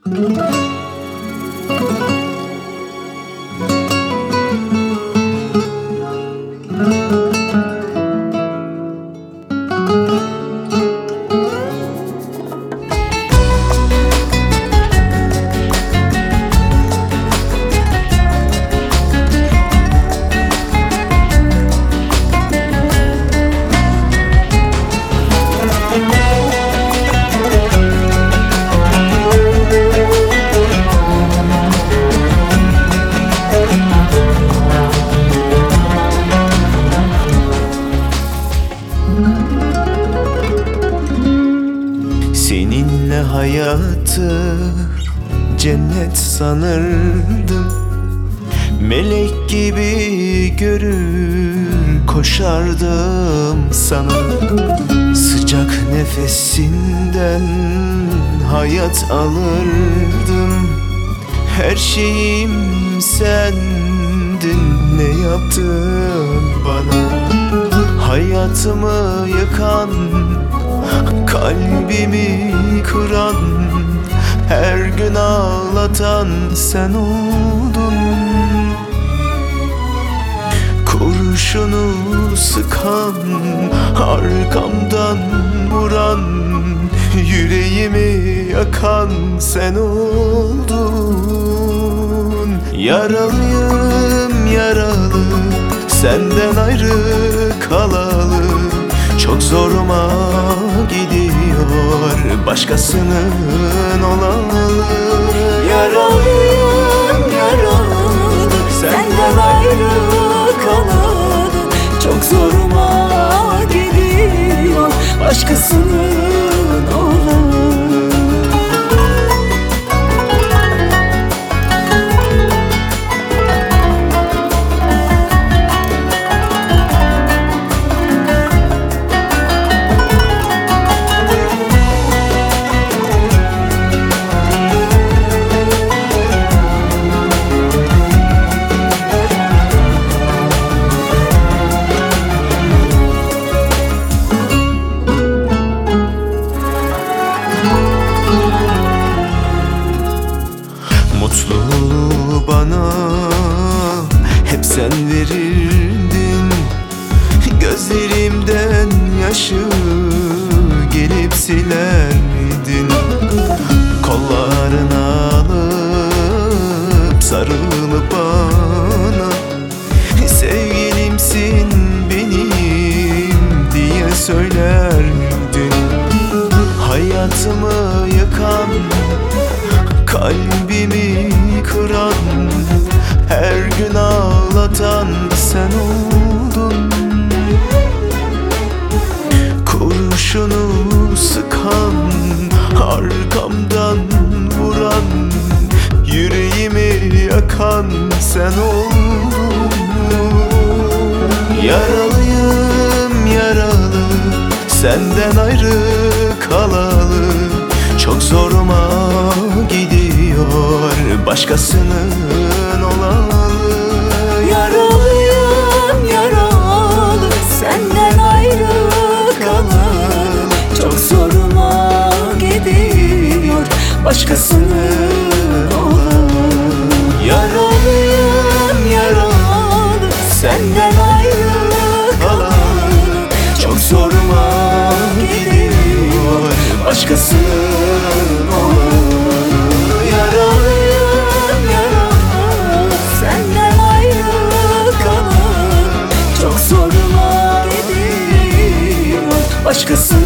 Seninle hayatı cennet sanırdım. Melek gibi görür koşardım sana. Sıcak nefesinden hayat alırdım. Her şeyim sendin, ne yaptın bana? Hayatımı yıkan, kalbimi kıran, her gün ağlatan sen oldun. Kurşunu sıkan, arkamdan vuran, yüreğimi yakan sen oldun. Yaralıyım yaralı, senden ayrı kalalı. Çok zoruma gidiyor başkasının olalı. Yaralıyım yaralı, senden ayrı kalalı. Çok zoruma gidiyor başkasının olalı. Mutluluğu bana hep sen verirdin. Gözlerimden yaşı gelip silerdin. Kollarına alıp sarılıp bana sevgilimsin benim diye söylerdin. Hayatımı yıkan, kalbimi kıran, her gün ağlatan sen oldun. Kurşunu sıkan, arkamdan vuran, yüreğimi yakan sen oldun. Yaralıyım yaralı, senden ayrı kalalı. Çok zoruma gidiyor başkasının olalı. Yaralıyım yaralı, senden ayrı kalalı. Çok zoruma gidiyor başkasının olalı. Yaralıyım yaralı, senden ayrı kalalı. Çok zoruma gidiyor başkasının olalı. Yaralıyım yaralı, senden ayrı kalalı. Çok zoruma gidiyor başkasının